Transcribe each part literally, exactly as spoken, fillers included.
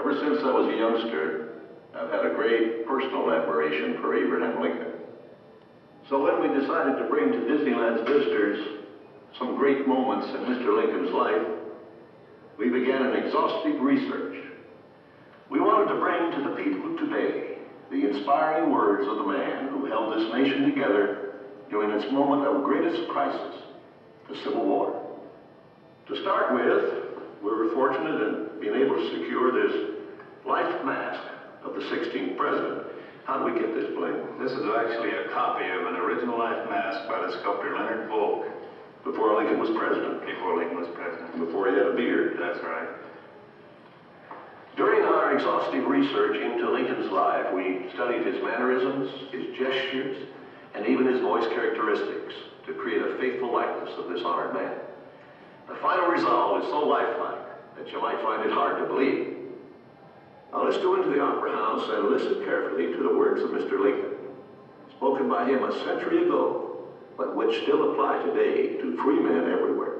Ever since I was a youngster, I've had a great personal admiration for Abraham Lincoln. So when we decided to bring to Disneyland's visitors some great moments in Mister Lincoln's life, we began an exhaustive research. We wanted to bring to the people today the inspiring words of the man who held this nation together during its moment of greatest crisis, the Civil War. To start with, we were fortunate in being able to secure this life mask of the sixteenth president. How do we get this, Blake? This is actually a copy of an original life mask by the sculptor Leonard Volk. Before Lincoln was president. Before Lincoln was president. Before he had a beard. That's right. During our exhaustive research into Lincoln's life, we studied his mannerisms, his gestures, and even his voice characteristics to create a faithful likeness of this honored man. The final result is so lifelike that you might find it hard to believe. Now let's go into the Opera House and listen carefully to the words of Mister Lincoln, spoken by him a century ago, but which still apply today to free men everywhere.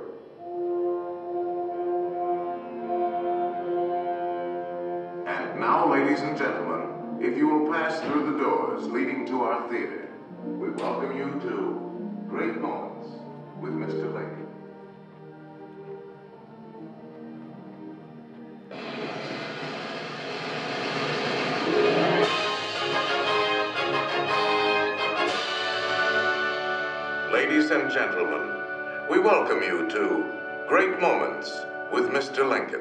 And now, ladies and gentlemen, if you will pass through the doors leading to our theater, we welcome you to Great Moments with Mister Lincoln. Ladies and gentlemen, we welcome you to Great Moments with Mister Lincoln.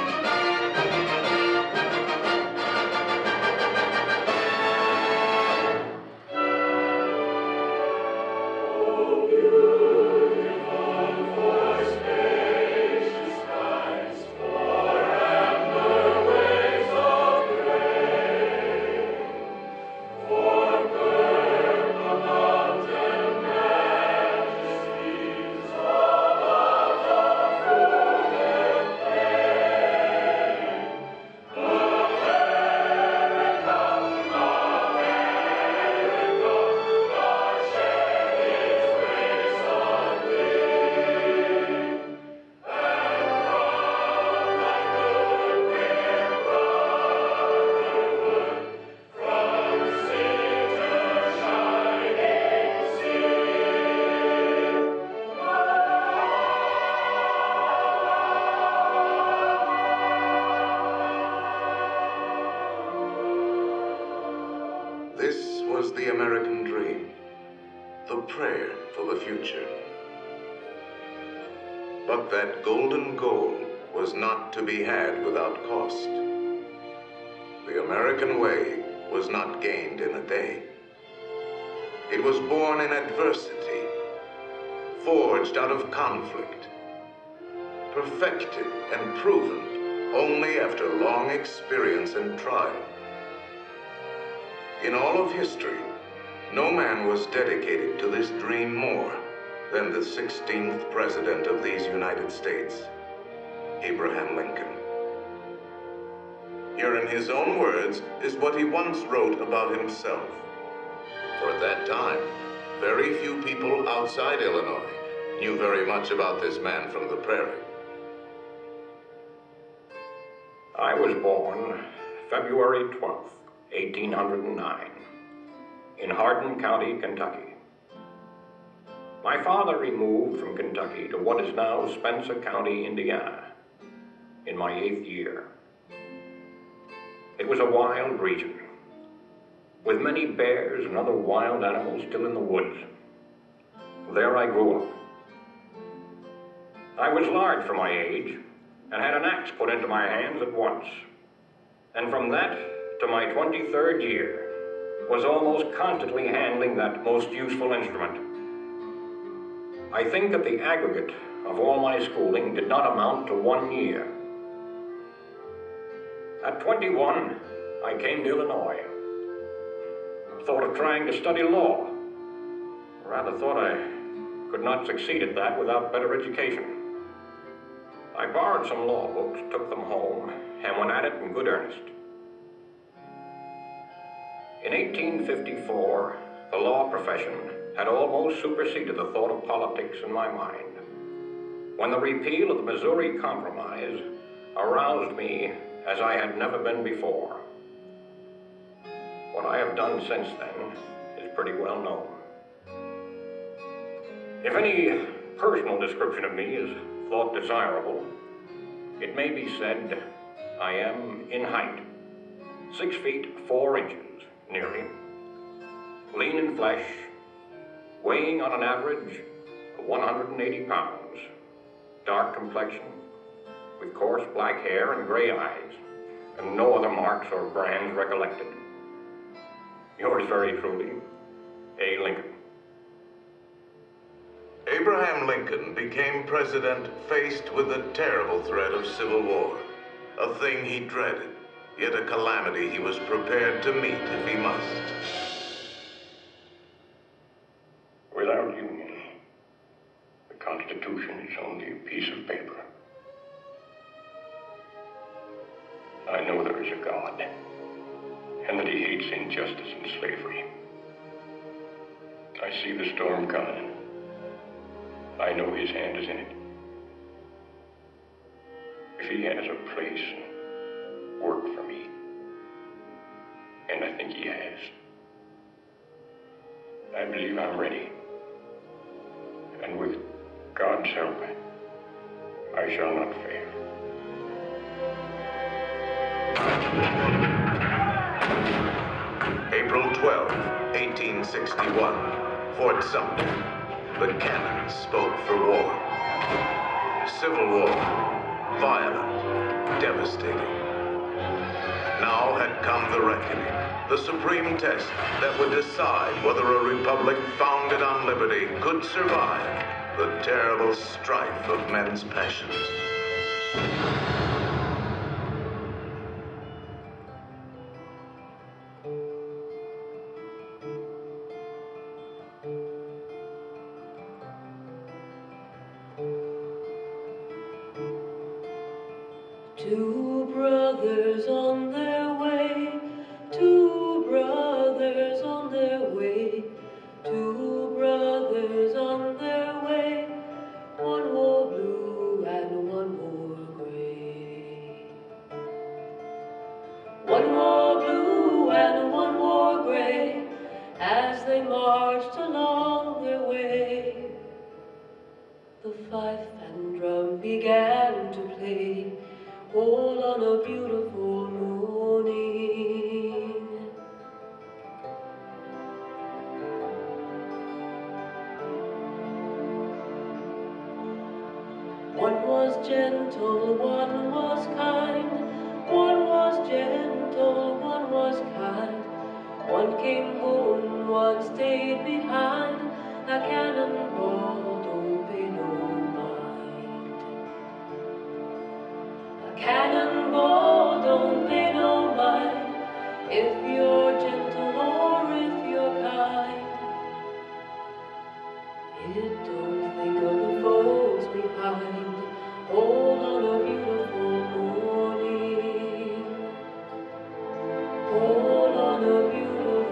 This was the American dream, the prayer for the future. But that golden goal was not to be had without cost. The American way was not gained in a day. It was born in adversity, forged out of conflict, perfected and proven only after long experience and trial. In all of history, no man was dedicated to this dream more than the sixteenth President of these United States, Abraham Lincoln. Here in his own words is what he once wrote about himself. For at that time, very few people outside Illinois knew very much about this man from the prairie. I was born February twelfth, eighteen hundred nine, in Hardin County, Kentucky. My father removed from Kentucky to what is now Spencer County, Indiana, in my eighth year. It was a wild region, with many bears and other wild animals still in the woods. There I grew up. I was large for my age, and had an axe put into my hands at once. And from that to my twenty-third year, was almost constantly handling that most useful instrument. I think that the aggregate of all my schooling did not amount to one year. At twenty-one, I came to Illinois. Thought of trying to study law. Rather thought I could not succeed at that without better education. I borrowed some law books, took them home, and went at it in good earnest. In eighteen fifty-four, the law profession had almost superseded the thought of politics in my mind. When the repeal of the Missouri Compromise aroused me as I had never been before. What I have done since then is pretty well known. If any personal description of me is thought desirable, it may be said I am in height, six feet four inches, nearly, lean in flesh, weighing on an average of one hundred eighty pounds, dark complexion, with coarse black hair and gray eyes, and no other marks or brands recollected. Yours very truly, A. Lincoln. Abraham Lincoln became president faced with the terrible threat of civil war, a thing he dreaded, yet a calamity he was prepared to meet if he must. Without union, the Constitution is only a piece of paper. I know there is a God, and that he hates injustice and slavery. I see the storm coming. I know his hand is in it. If he has a place and work for me, and I think he has, I believe I'm ready. And with God's help, I shall not fail. April twelfth, eighteen sixty-one, Fort Sumter. The cannon spoke for war. Civil war, violent, devastating. Now had come the reckoning, the supreme test that would decide whether a republic founded on liberty could survive the terrible strife of men's passions. Two brothers on their way, two brothers on their way, two brothers on their way, one wore blue and one wore gray. One wore blue and one wore gray, as they marched along their way. The fife and drum began to play, all on a beautiful morning. One was gentle, one was kind, one was gentle, one was kind. One came home, one stayed behind, a cannonball, don't pay no mind. Cannonball, don't pay no mind, if you're gentle or if you're kind. It don't think of the folks behind, all on a beautiful morning, all on a beautiful morning.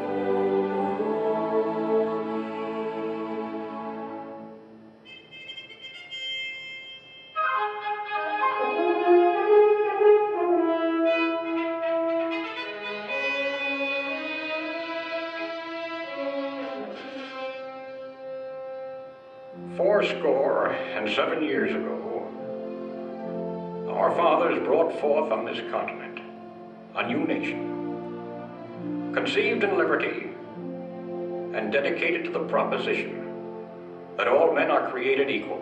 Fourscore and seven years ago, our fathers brought forth on this continent a new nation, conceived in liberty and dedicated to the proposition that all men are created equal.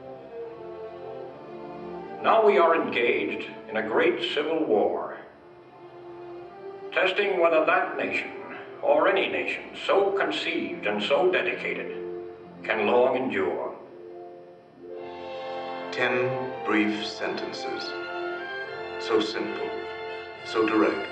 Now we are engaged in a great civil war, testing whether that nation, or any nation so conceived and so dedicated, can long endure. Ten brief sentences, so simple, so direct.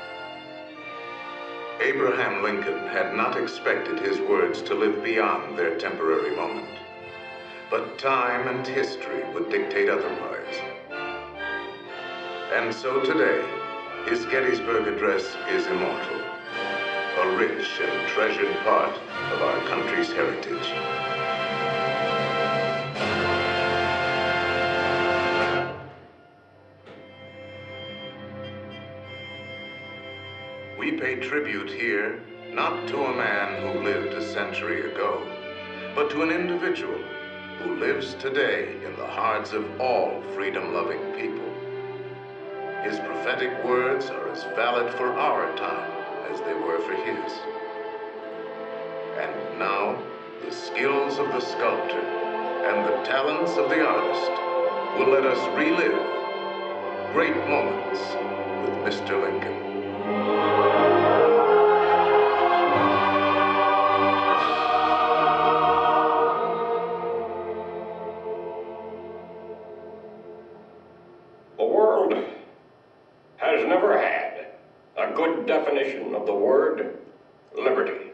Abraham Lincoln had not expected his words to live beyond their temporary moment, but time and history would dictate otherwise. And so today, his Gettysburg Address is immortal, a rich and treasured part of our country's heritage. We pay tribute here not to a man who lived a century ago, but to an individual who lives today in the hearts of all freedom-loving people. His prophetic words are as valid for our time as they were for his. And now, the skills of the sculptor and the talents of the artist will let us relive great moments with Mister Lincoln. The world has never had a good definition of the word liberty.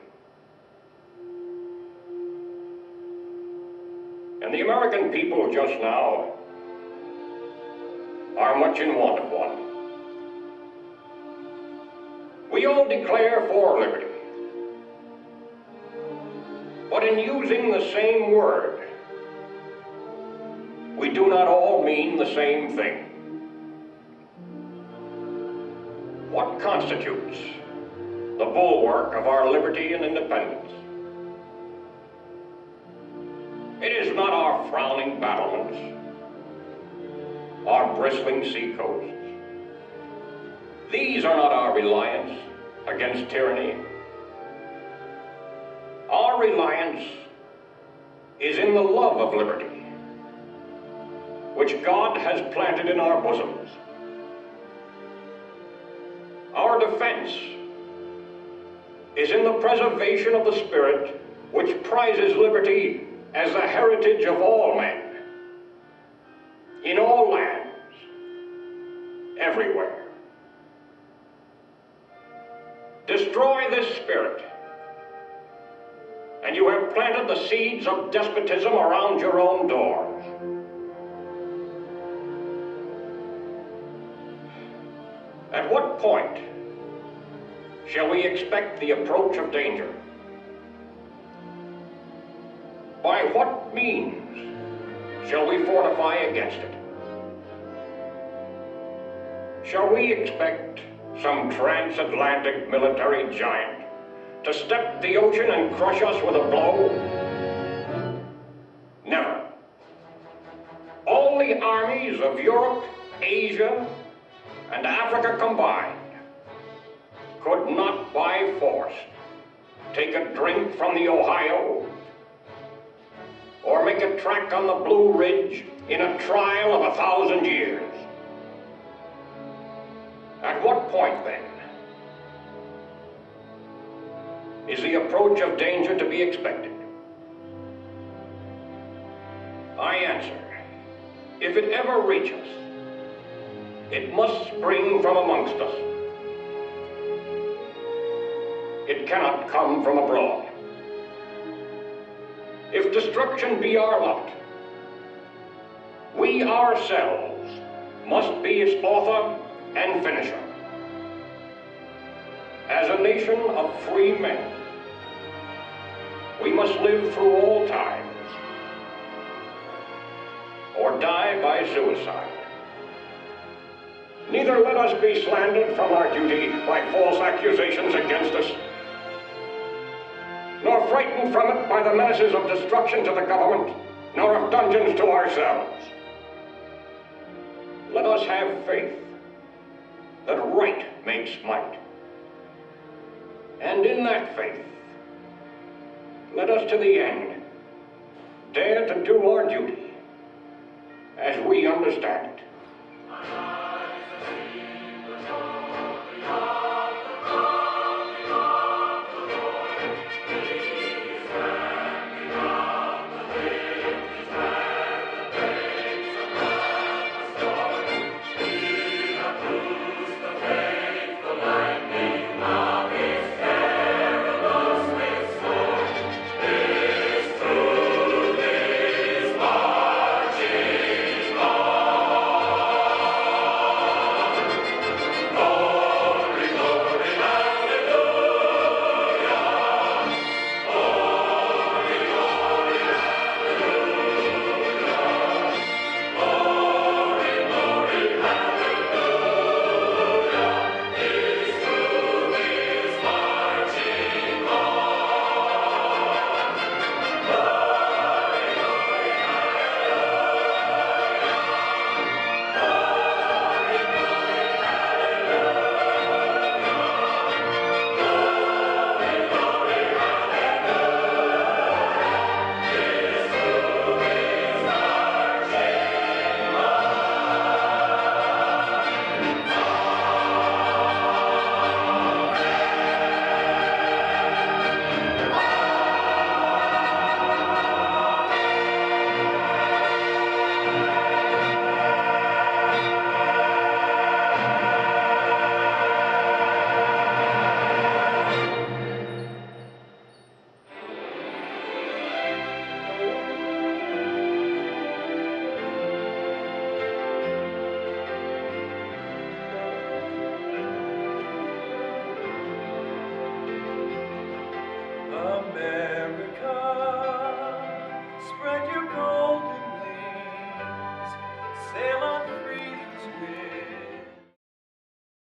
And the American people just now are much in want of one. We all declare for liberty, but in using the same word, we do not all mean the same thing. What constitutes the bulwark of our liberty and independence? It is not our frowning battlements, our bristling seacoasts. These are not our reliance against tyranny. Our reliance is in the love of liberty, which God has planted in our bosoms. Our defense is in the preservation of the spirit which prizes liberty as the heritage of all men, in all lands, everywhere. Destroy this spirit, and you have planted the seeds of despotism around your own doors. At what point shall we expect the approach of danger? By what means shall we fortify against it? Shall we expect some transatlantic military giant to step the ocean and crush us with a blow? Never. All the armies of Europe, Asia, and Africa combined could not by force take a drink from the Ohio or make a track on the Blue Ridge in a trial of a thousand years. At what point, then, is the approach of danger to be expected? I answer, if it ever reach us, it must spring from amongst us. It cannot come from abroad. If destruction be our lot, we ourselves must be its author and finisher. As a nation of free men, we must live through all times, or die by suicide. Neither let us be slandered from our duty by false accusations against us, nor frightened from it by the menaces of destruction to the government, nor of dungeons to ourselves. Let us have faith that right makes might. And in that faith, let us to the end dare to do our duty as we understand it. America.